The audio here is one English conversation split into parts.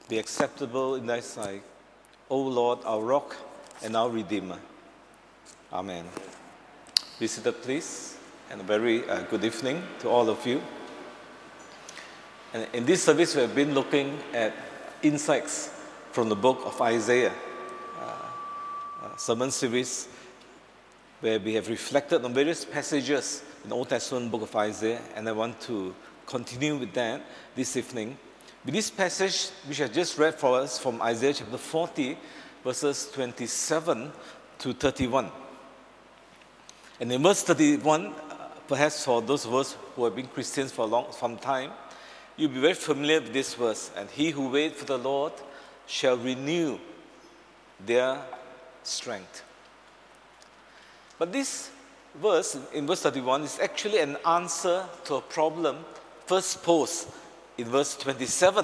be acceptable in thy sight, O Lord, our rock and our redeemer. Amen. Be seated, please, and a very good evening to all of you. And in this service, we have been looking at insights from the book of Isaiah, sermon series where we have reflected on various passages in the Old Testament book of Isaiah, and I want to continue with that this evening. With this passage, which I just read for us from Isaiah chapter 40, verses 27 to 31. And in verse 31, perhaps for those of us who have been Christians for some time, you'll be very familiar with this verse. And he who waits for the Lord shall renew their strength. But this verse, in verse 31, is actually an answer to a problem first posed in verse 27,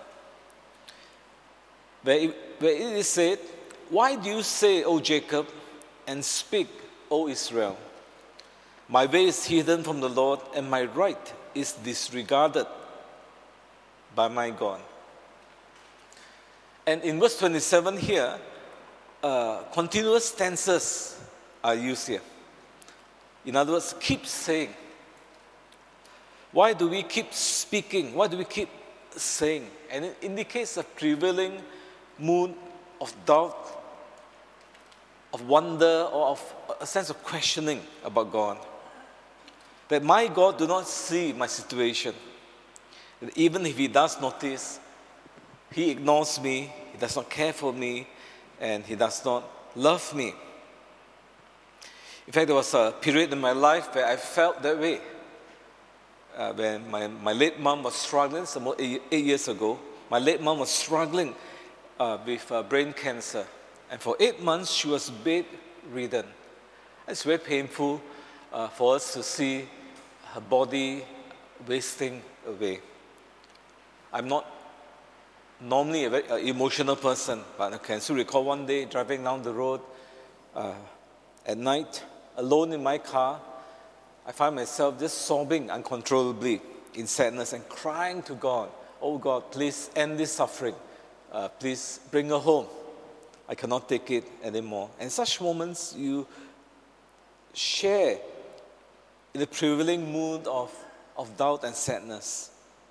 where it is said, "Why do you say, O Jacob, and speak, O Israel? My way is hidden from the Lord, and my right is disregarded by my God." And in verse 27 here, continuous tenses are used here. In other words, keep saying. Why do we keep speaking? Why do we keep saying? And it indicates a prevailing mood of doubt, of wonder, or of a sense of questioning about God. That my God do not see my situation. That even if He does notice, He ignores me, He does not care for me, and He does not love me. In fact, there was a period in my life where I felt that way. When my late mom was struggling, some 8 years ago, my late mom was struggling with brain cancer. And for 8 months, she was bedridden. It's very painful for us to see her body wasting away. I'm not normally a very emotional person, but I can still recall one day driving down the road at night, alone in my car. I find myself just sobbing uncontrollably in sadness and crying to God, "Oh God, please end this suffering. Please bring her home. I cannot take it anymore." And such moments you share in the prevailing mood of doubt and sadness.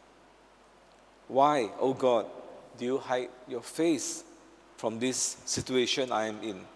Why, oh God, do you hide your face from this situation I am in?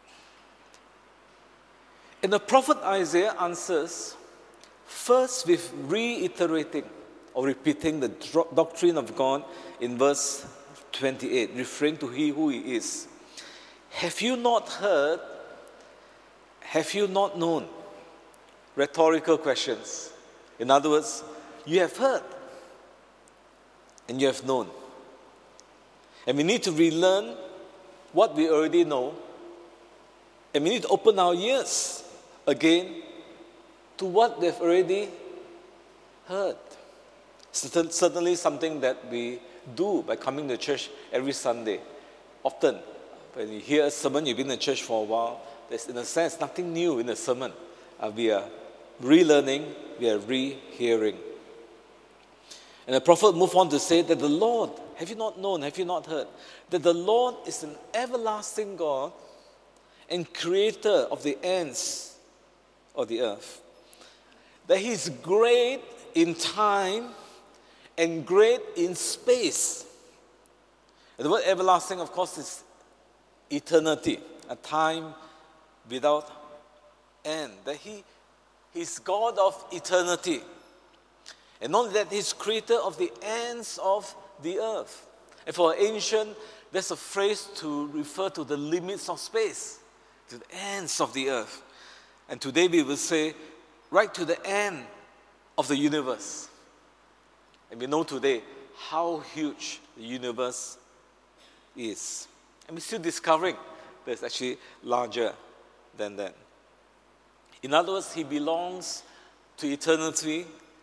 And the prophet Isaiah answers first with reiterating or repeating the doctrine of God in verse 28, referring to He who He is. Have you not heard? Have you not known? Rhetorical questions. In other words, you have heard and you have known. And we need to relearn what we already know, and we need to open our ears again to what they've already heard. Certainly something that we do by coming to church every Sunday. Often, when you hear a sermon, you've been in church for a while, there's in a sense nothing new in the sermon. We are relearning, we are rehearing. And the prophet moved on to say that the Lord, have you not known, have you not heard, that the Lord is an everlasting God and creator of the ends of the earth. That He is great in time and great in space. And the word everlasting, of course, is eternity, a time without end. That He is God of eternity. And not only that, He is creator of the ends of the earth. And for an ancient, there's a phrase to refer to the limits of space, to the ends of the earth. And today we will say, right to the end of the universe. And we know today how huge the universe is. And we're still discovering that it's actually larger than that. In other words, He belongs to eternity,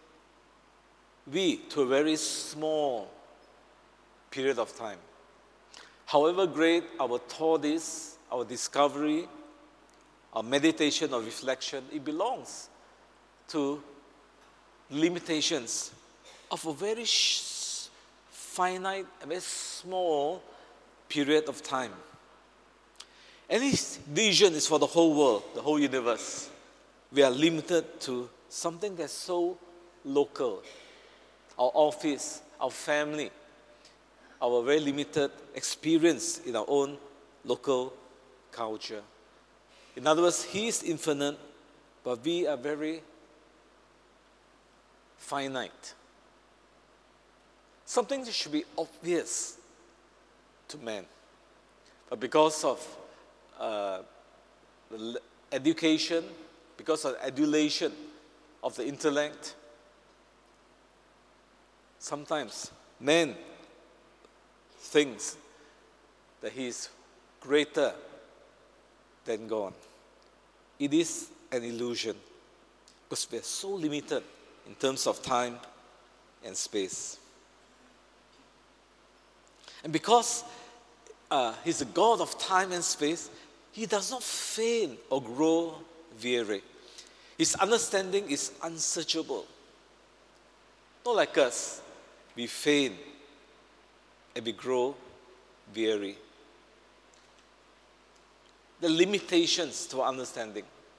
we to a very small period of time. However great our thought is, our discovery, our meditation or reflection, it belongs to limitations of a very finite, a very small period of time. And his vision is for the whole world, the whole universe. We are limited to something that's so local. Our office, our family, our very limited experience in our own local culture. In other words, he is infinite, but we are very finite. Something that should be obvious to man. But because of the education, because of adulation of the intellect, sometimes man thinks that he is greater than God. It is an illusion because we are so limited in terms of time and space. And because he's a God of time and space, he does not faint or grow weary. His understanding is unsearchable. Not like us, we faint and we grow weary. The limitations to our understanding.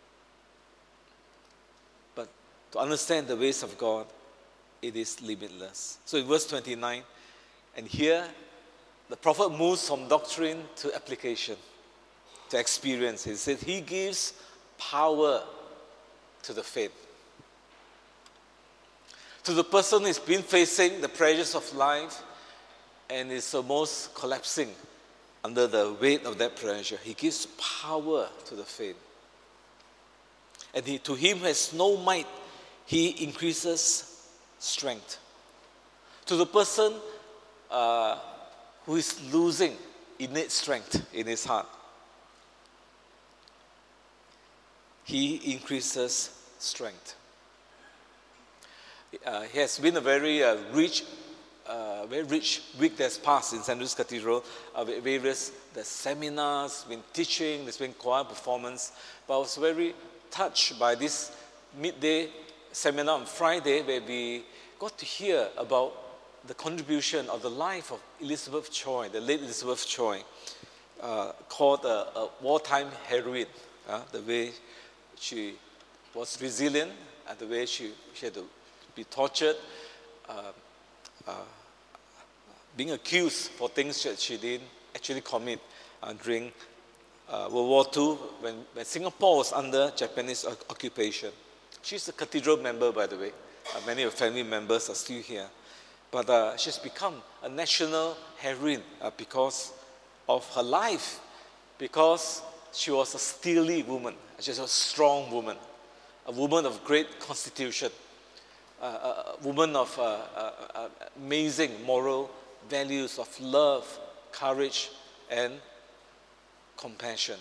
But to understand the ways of God, it is limitless. So in verse 29, and here the prophet moves from doctrine to application, to experience. He said he gives power to the faint. To the person who's been facing the pressures of life and is almost collapsing under the weight of that pressure, he gives power to the faint. And to him who has no might, he increases strength. To the person who is losing innate strength in his heart, he increases strength. It has been a very rich week that's passed in St. Andrew's Cathedral. Various seminars, been teaching, there's been choir performance. But I was very touched by this midday seminar on Friday where we got to hear about the contribution of the life of Elizabeth Choi, the late Elizabeth Choi, called a wartime heroine. The way she was resilient and the way she had to be tortured, being accused for things that she didn't actually commit during World War II when Singapore was under Japanese occupation. She's a cathedral member, by the way. Many of her family members are still here. But she's become a national heroine because of her life, because she was a steely woman. She was a strong woman, a woman of great constitution, a woman of amazing moral values of love, courage, and compassion.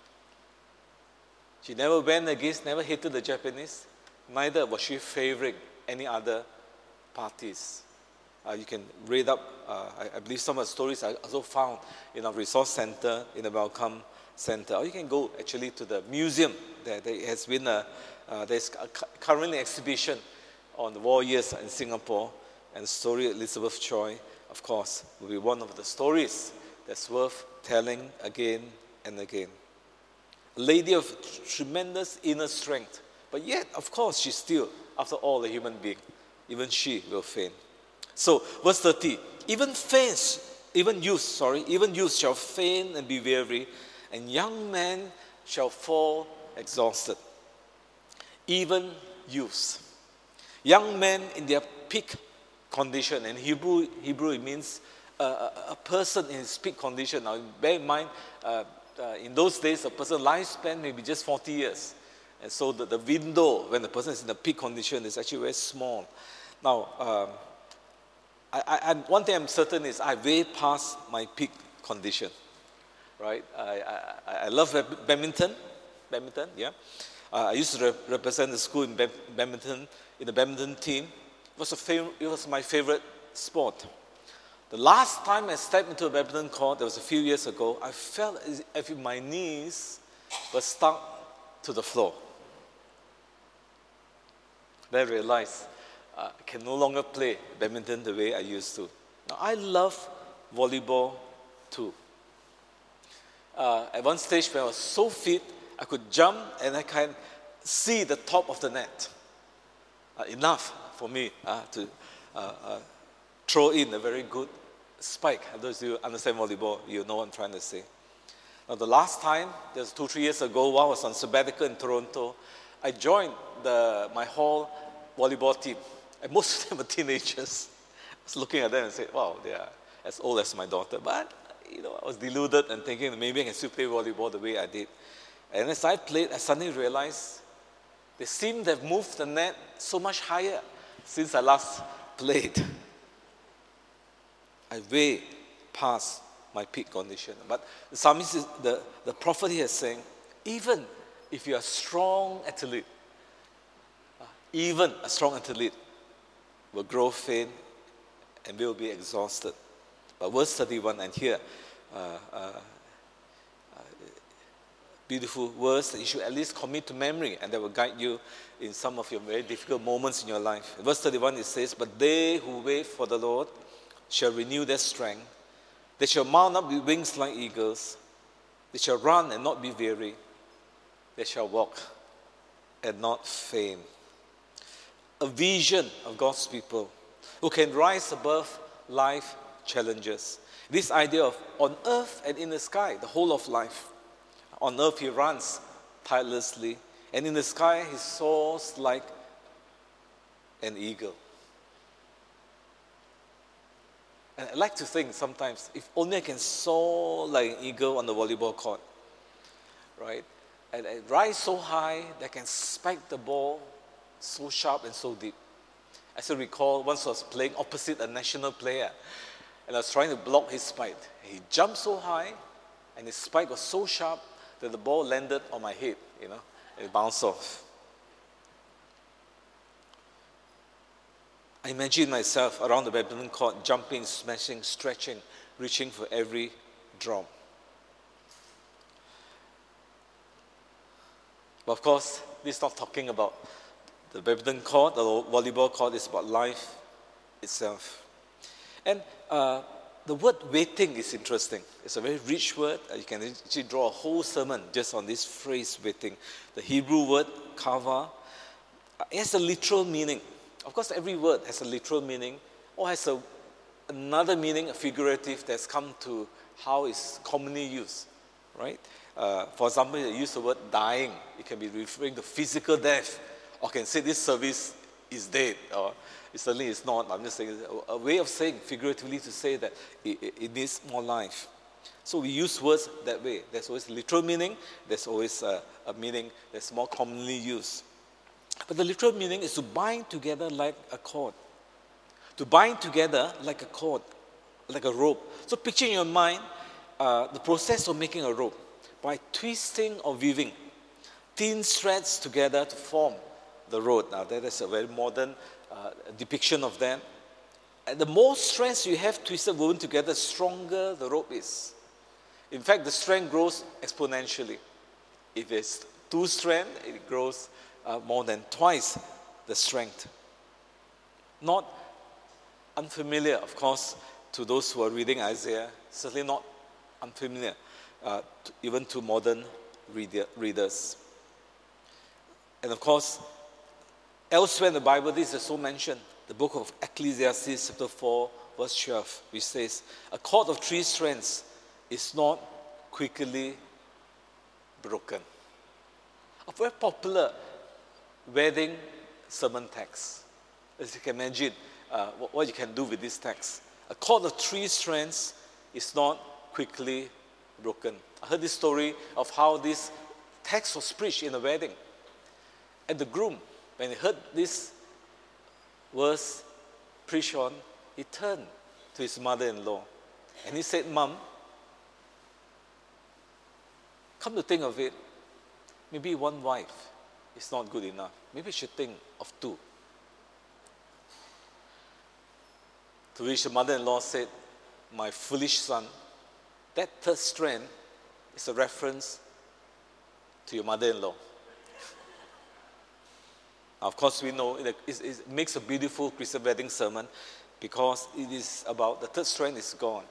She never went against, never hated the Japanese, neither was she favoring any other parties. You can read up, I believe some of the stories are also found in our resource center, in the Welcome Center. Or you can go actually to the museum. There has been there's currently an exhibition on the war years in Singapore, and the story of Elizabeth Choi, of course, will be one of the stories that's worth telling again and again. A lady of tremendous inner strength, but yet, of course, she's still, after all, a human being. Even she will faint. So, verse 30, even youths shall faint and be weary, and young men shall fall exhausted. Even youths. Young men in their peak condition. In Hebrew it means a person in his peak condition. Now, bear in mind, in those days, a person's lifespan may be just 40 years. And so the window when the person is in the peak condition is actually very small. Now, one thing I'm certain is I way past my peak condition, right? I love badminton, yeah. I used to represent the school in badminton, in the badminton team. It was my favorite sport. The last time I stepped into a badminton court, that was a few years ago, I felt as if my knees were stuck to the floor. Then I realized I can no longer play badminton the way I used to. Now, I love volleyball too. At one stage when I was so fit, I could jump and I can see the top of the net. Enough for me to throw in a very good spike. Those of you who understand volleyball, you know what I'm trying to say. Now, the last time, that was 2-3 years ago, while I was on sabbatical in Toronto, I joined my hall volleyball team. And most of them were teenagers. I was looking at them and said, wow, they are as old as my daughter. But, I was deluded and thinking maybe I can still play volleyball the way I did. And as I played, I suddenly realized they seemed to have moved the net so much higher since I last played. I way past my peak condition. But the psalmist, the prophet here is saying, even if you're a strong athlete, even a strong athlete will grow faint and will be exhausted. But verse 31, and here, beautiful words that you should at least commit to memory, and that will guide you in some of your very difficult moments in your life. In verse 31 it says, but they who wait for the Lord shall renew their strength. They shall mount up with wings like eagles. They shall run and not be weary. They shall walk and not faint. A vision of God's people who can rise above life challenges. This idea of on earth and in the sky, the whole of life. On earth he runs tirelessly, and in the sky he soars like an eagle. And I like to think sometimes, if only I can soar like an eagle on the volleyball court, right? And rise so high that I can spike the ball so sharp and so deep. I still recall once I was playing opposite a national player, and I was trying to block his spike. He jumped so high, and his spike was so sharp that the ball landed on my head, and it bounced off. I imagine myself around the badminton court, jumping, smashing, stretching, reaching for every drop. But of course, this is not talking about the badminton court or volleyball court. It's about life itself. And the word waiting is interesting. It's a very rich word. You can actually draw a whole sermon just on this phrase, waiting. The Hebrew word, kava, it has a literal meaning. Of course, every word has a literal meaning or has another meaning, a figurative, that's come to how it's commonly used, right? For example, you use the word dying. It can be referring to physical death, or can say this service is dead, or it certainly is not. I'm just saying a way of saying figuratively to say that it needs more life. So we use words that way. There's always literal meaning. There's always a meaning that's more commonly used. But the literal meaning is to bind together like a cord. To bind together like a cord, like a rope. So picture in your mind the process of making a rope by twisting or weaving thin threads together to form the rope. Now that is a very modern depiction of that. And the more strands you have twisted, woven together, the stronger the rope is. In fact, the strength grows exponentially. If it's 2 strands, it grows more than twice the strength. Not unfamiliar, of course, to those who are reading Isaiah. Certainly not unfamiliar, even to modern readers. And of course, elsewhere in the Bible, this is also mentioned. The book of Ecclesiastes, chapter 4, verse 12, which says, a cord of 3 strands is not quickly broken. A very popular wedding sermon text. As you can imagine, what you can do with this text. A cord of 3 strands is not quickly broken. I heard this story of how this text was preached in a wedding. And the groom, when he heard this verse preached on, he turned to his mother-in-law and he said, Mom, come to think of it, maybe 1 wife is not good enough. Maybe you should think of 2. To which the mother-in-law said, my foolish son, that 3rd strand is a reference to your mother-in-law. Of course, we know it makes a beautiful Christian wedding sermon. because it is about the third strength is gone.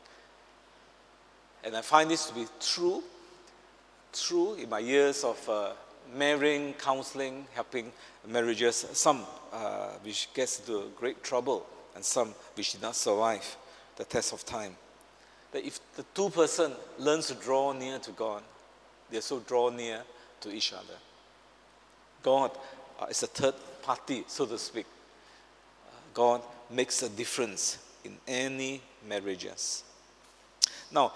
And I find this to be true in my years of marrying, counseling, helping marriages, some which gets into great trouble and some which did not survive the test of time. That if the two person learns to draw near to God, they also draw near to each other. God is a third party, so to speak. God makes a difference in any marriages. Now,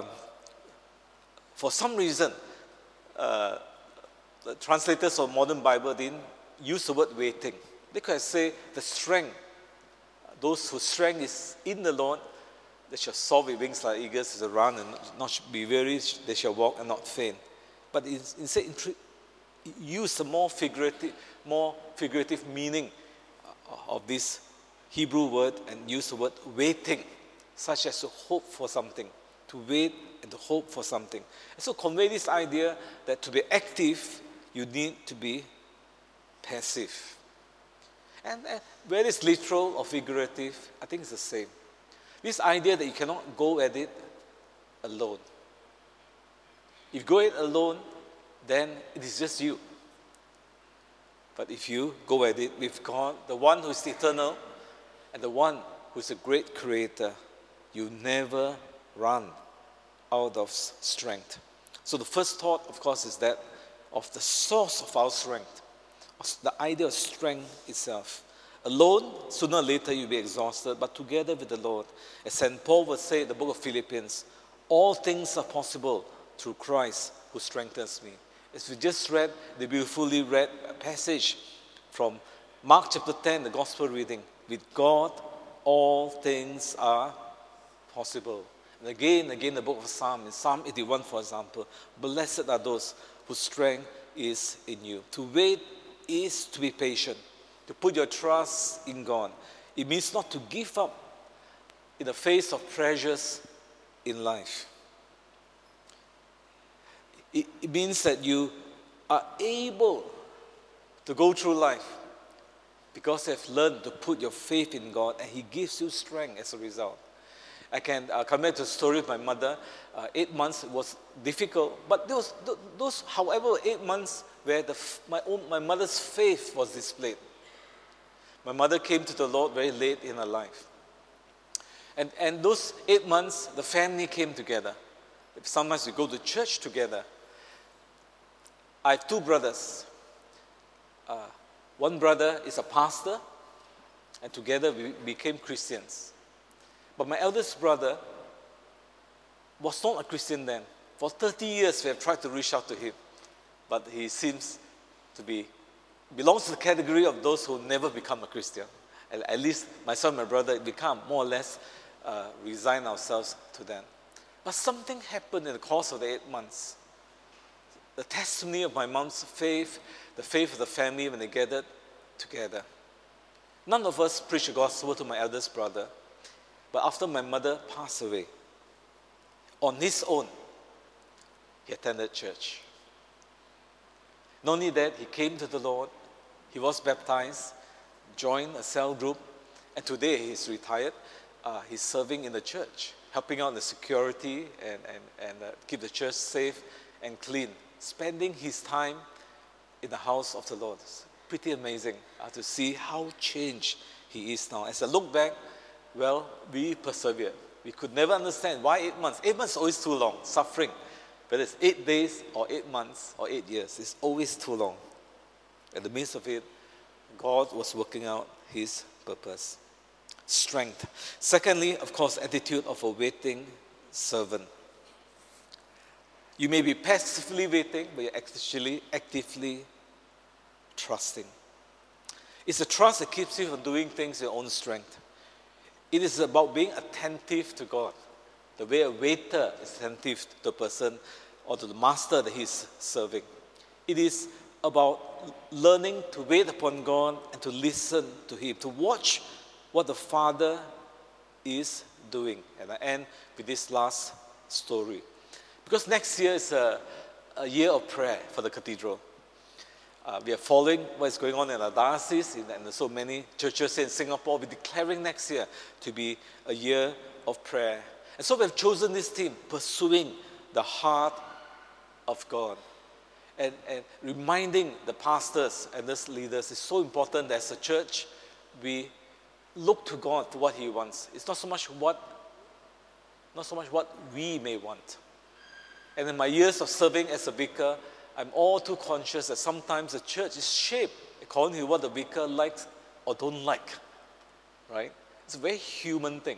for some reason, the translators of modern Bible didn't use the word waiting. They could say the strength. Those whose strength is in the Lord, they shall soar with wings like eagles, they shall run and not be weary, they shall walk and not faint. But instead, use a more figurative meaning of this Hebrew word and use the word waiting, such as to hope for something, to wait and to hope for something. And so convey this idea that to be active, you need to be passive. And whether it's literal or figurative, I think it's the same. This idea that you cannot go at it alone. If you go at it alone, then it is just you. But if you go at it with God, the one who is eternal and the one who is a great creator, you never run out of strength. So the first thought, of course, is that of the source of our strength, the idea of strength itself. Alone, sooner or later you'll be exhausted, but together with the Lord, as St. Paul would say in the book of Philippians, all things are possible through Christ who strengthens me. As we just read the beautifully read passage from Mark chapter 10, the gospel reading, with God all things are possible. And again, the book of Psalm, in Psalm 81 for example, blessed are those whose strength is in you. To wait is to be patient, to put your trust in God. It means not to give up in the face of pressures in life. It means that you are able to go through life because you have learned to put your faith in God and He gives you strength as a result. I can come back to the story of my mother. 8 months was difficult, but those however, 8 months where my mother's faith was displayed. My mother came to the Lord very late in her life. And those 8 months, the family came together. Sometimes we go to church together. I have 2 brothers. One brother is a pastor, and together we became Christians. But my eldest brother was not a Christian then. For 30 years we have tried to reach out to him, but he seems to belongs to the category of those who never become a Christian. At least myself and my brother become more or less resign ourselves to them. But something happened in the course of the 8 months. The testimony of my mom's faith, the faith of the family when they gathered together. None of us preached the gospel to my eldest brother. But after my mother passed away, on his own, he attended church. Not only that, he came to the Lord, he was baptized, joined a cell group, and today he's retired. He's serving in the church, helping out in the security and keep the church safe and clean, spending his time in the house of the Lord. It's pretty amazing to see how changed he is now. As I look back, well, we persevered. We could never understand why 8 months. 8 months is always too long, suffering. Whether it's 8 days or 8 months or 8 years, it's always too long. In the midst of it, God was working out His purpose. Strength. Secondly, of course, attitude of a waiting servant. You may be passively waiting, but you're actually actively trusting. It's a trust that keeps you from doing things in your own strength. It is about being attentive to God, the way a waiter is attentive to the person or to the master that he's serving. It is about learning to wait upon God and to listen to Him, to watch what the Father is doing. And I end with this last story. Because next year is a year of prayer for the cathedral. We are following what is going on in our diocese and so many churches in Singapore. We're declaring next year to be a year of prayer. And so we have chosen this theme, Pursuing the Heart of God. And reminding the pastors and these leaders is so important that as a church, we look to God to what He wants. It's not so much what we may want. And in my years of serving as a vicar, I'm all too conscious that sometimes the church is shaped according to what the vicar likes or don't like. Right? It's a very human thing.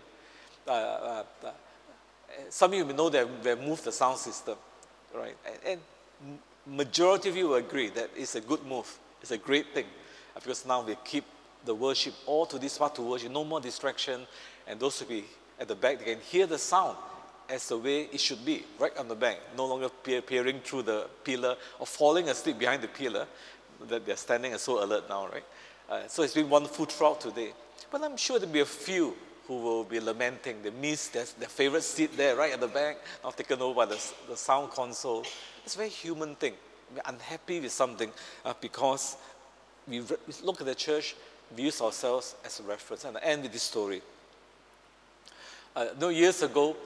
Some of you may know that we have moved the sound system. Right? And majority of you will agree that it's a good move. It's a great thing. Because now we keep the worship all to this part to worship. No more distraction. And those who be at the back, they can hear the sound as the way it should be, right on the back. No longer peering through the pillar or falling asleep behind the pillar that they're standing and so alert now, right? So it's been wonderful throughout today. But I'm sure there'll be a few who will be lamenting. They miss their favorite seat there, right at the back, now taken over by the sound console. It's a very human thing. We're unhappy with something because we look at the church, we use ourselves as a reference. And I end with this story. Years ago,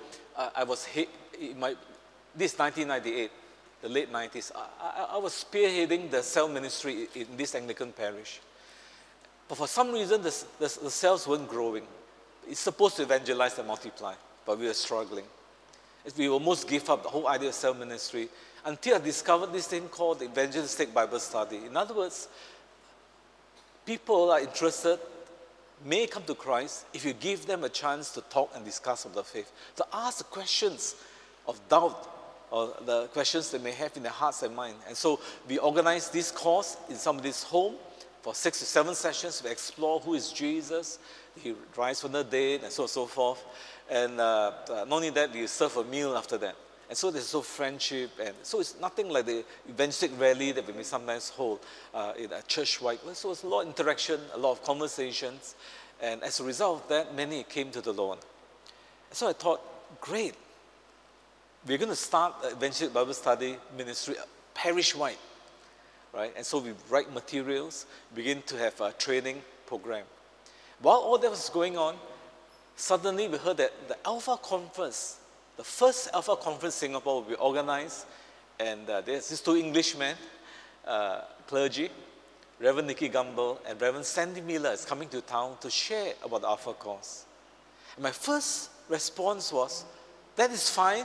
this is 1998, the late 90s. I was spearheading the cell ministry in this Anglican parish. But for some reason, the cells weren't growing. It's supposed to evangelize and multiply, but we were struggling. We almost gave up the whole idea of cell ministry until I discovered this thing called the evangelistic Bible study. In other words, people are interested may come to Christ if you give them a chance to talk and discuss of the faith, to ask the questions of doubt or the questions they may have in their hearts and mind. And so we organize this course in somebody's home for 6 to 7 sessions. We explore who is Jesus, He rise from the dead, and so on and so forth. And not only that, we serve a meal after that. And so there's so friendship, and so it's nothing like the evangelistic rally that we may sometimes hold in a church-wide. So it's a lot of interaction, a lot of conversations, and as a result of that, many came to the Lord. So I thought, great, we're going to start an evangelistic Bible study ministry parish-wide, right? And so we write materials, begin to have a training program. While all that was going on, suddenly we heard that the Alpha Conference, the first Alpha Conference in Singapore will be organized, and there's these 2 Englishmen, clergy, Reverend Nicky Gumbel and Reverend Sandy Miller is coming to town to share about the Alpha course. And my first response was, that is fine,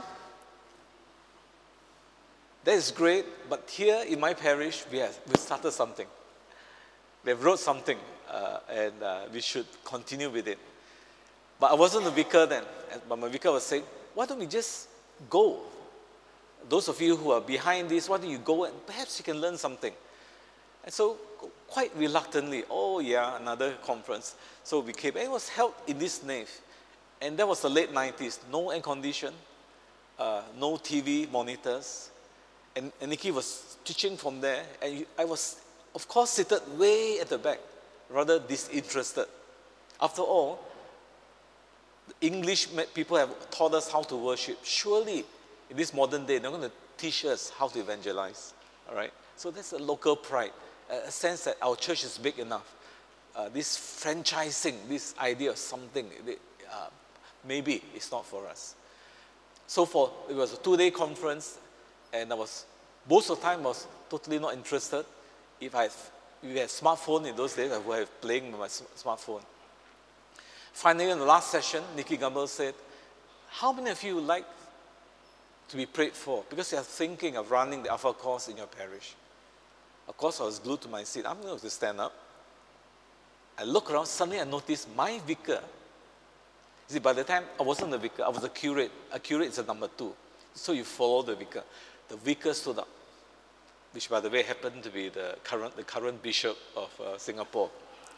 that is great, but here in my parish, we started something. We have wrote something, and we should continue with it. But I wasn't a vicar then, but my vicar was saying, why don't we just go? Those of you who are behind this, why don't you go and perhaps you can learn something? And so, quite reluctantly, another conference. So we came, and it was held in this nave. And that was the late 90s, no air condition, no TV monitors. And Nicky was teaching from there, and I was, of course, seated way at the back, rather disinterested. After all, English people have taught us how to worship. Surely, in this modern day, they're going to teach us how to evangelize. All right? So that's a local pride, a sense that our church is big enough. This franchising, this idea of something, maybe it's not for us. So it was a 2-day conference, and most of the time I was totally not interested. If we had smartphone in those days, I would have playing with my smartphone. Finally, in the last session, Nicky Gumbel said, how many of you would like to be prayed for? Because you are thinking of running the Alpha course in your parish. Of course, I was glued to my seat. I'm going to stand up. I look around, suddenly I noticed my vicar. You see, by the time I wasn't a vicar, I was a curate. A curate is a number 2. So you follow the vicar. The vicar stood up, which by the way happened to be the current bishop of Singapore.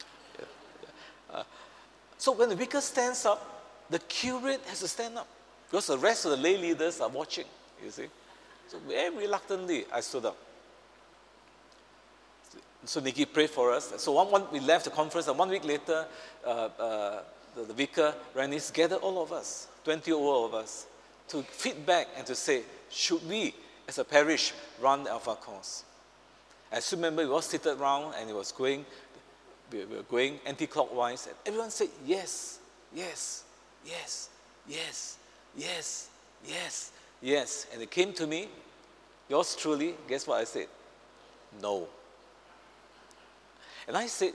So when the vicar stands up, the curate has to stand up because the rest of the lay leaders are watching, you see. So very reluctantly, I stood up. So Nicky prayed for us. So we left the conference, and 1 week later, the vicar, Ranis, gathered all of us, 20 over of us, to feedback and to say, should we, as a parish, run the Alpha course? I still remember we all seated around and we were going anti-clockwise, and everyone said, yes, yes, yes, yes, yes, yes, yes. And it came to me, yours truly, guess what I said? No. And I said,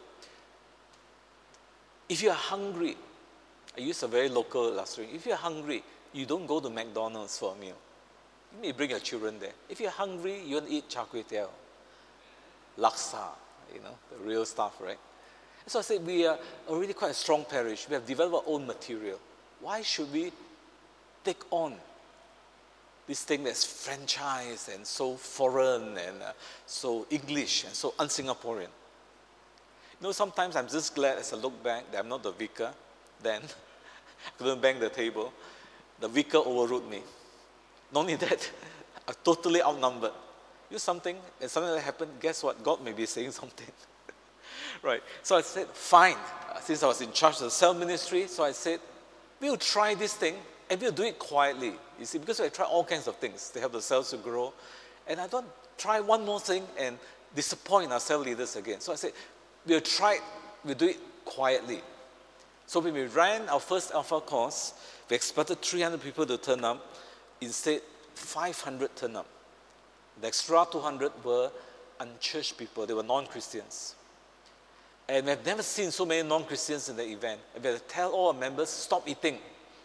if you are hungry, I use a very local illustration. If you're hungry, you don't go to McDonald's for a meal. You may bring your children there. If you're hungry, you want to eat char kway teow, laksa, the real stuff, right? So I said, we are already quite a strong parish. We have developed our own material. Why should we take on this thing that's franchise and so foreign and so English and so un-Singaporean? Sometimes I'm just glad as I look back that I'm not the vicar. Then I couldn't bang the table. The vicar overruled me. Not only that, I'm totally outnumbered. Something, and something that happened, guess what? God may be saying something. Right. So I said, fine. Since I was in charge of the cell ministry, so I said, we'll try this thing and we'll do it quietly. You see, because I try all kinds of things to help the cells to grow. And I don't try one more thing and disappoint our cell leaders again. So I said, we'll try it, we'll do it quietly. So when we ran our first Alpha course, we expected 300 people to turn up. Instead, 500 turned up. The extra 200 were unchurched people. They were non-Christians. And we have never seen so many non-Christians in the event. And we had to tell all our members, stop eating.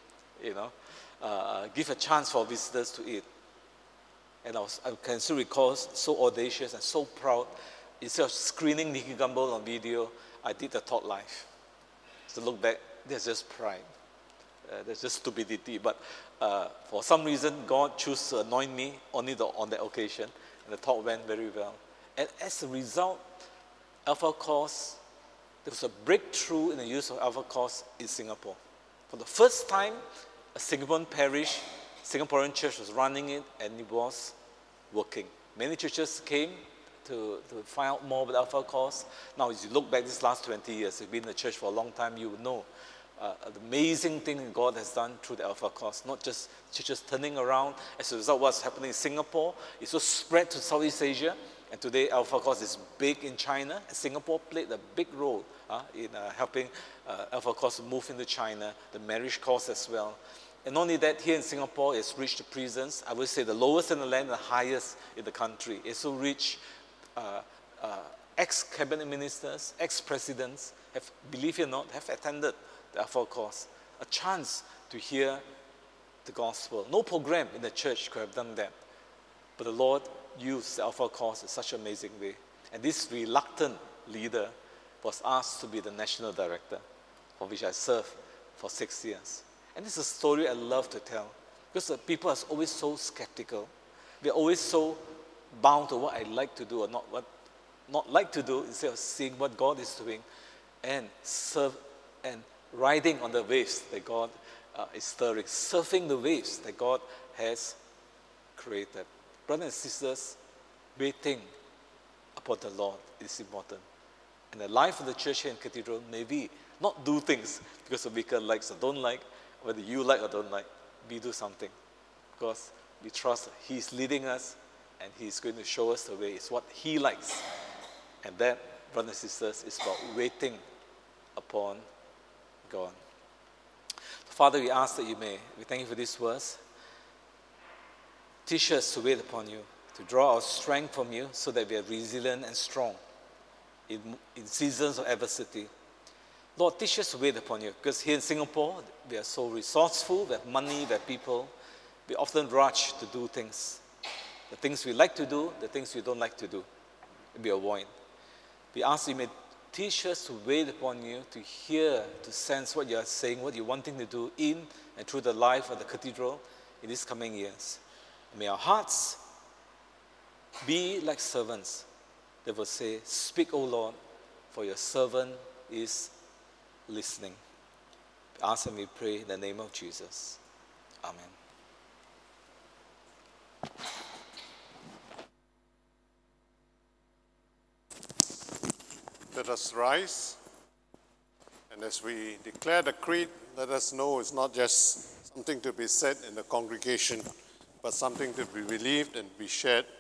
Give a chance for visitors to eat. And I can still recall, so audacious and so proud. Instead of screening Nicky Gumbel on video, I did the talk live. So look back, there's just pride. There's just stupidity. But for some reason, God chose to anoint me only on that occasion. And the talk went very well. And as a result, Alpha Course, there was a breakthrough in the use of Alpha Course in Singapore. For the first time, a Singaporean parish, Singaporean church was running it, and it was working. Many churches came to find out more about Alpha Course. Now, as you look back these last 20 years, you've been in the church for a long time, you will know the amazing thing that God has done through the Alpha Course. Not just churches turning around. As a result of what's happening in Singapore, it's also spread to Southeast Asia. And today, Alpha Course is big in China. And Singapore played a big role in helping Alpha Course move into China, the marriage course as well. And not only that, here in Singapore, it's reached the prisons. I would say the lowest in the land, the highest in the country. It's so reached ex-cabinet ministers, ex-presidents, believe it or not, have attended the Alpha Course. A chance to hear the gospel. No program in the church could have done that. But the Lord used the Alpha Course in such an amazing way. And this reluctant leader was asked to be the national director, for which I served for 6 years. And this is a story I love to tell, because the people are always so skeptical. They're always so bound to what I like to do or not like to do, instead of seeing what God is doing and serve and riding on the waves that God is stirring, surfing the waves that God has created. Brothers and sisters, waiting upon the Lord is important. In the life of the church here in Cathedral, may we not do things because the vicar likes or don't like, whether you like or don't like, we do something. Because we trust He's leading us and He's going to show us the way. It's what He likes. And that, brothers and sisters, is about waiting upon God. Father, we ask that we thank you for these words. Teach us to wait upon you, to draw our strength from you so that we are resilient and strong in seasons of adversity. Lord, teach us to wait upon you, because here in Singapore, we are so resourceful, we have money, we have people. We often rush to do things. The things we like to do, the things we don't like to do, we avoid. We ask you may teach us to wait upon you, to hear, to sense what you are saying, what you're wanting to do in and through the life of the Cathedral in these coming years. May our hearts be like servants that will say, speak, O Lord, for your servant is listening. We ask and we pray in the name of Jesus. Amen. Let us rise, and as we declare the creed, let us know it's not just something to be said in the congregation, but something to be believed and be shared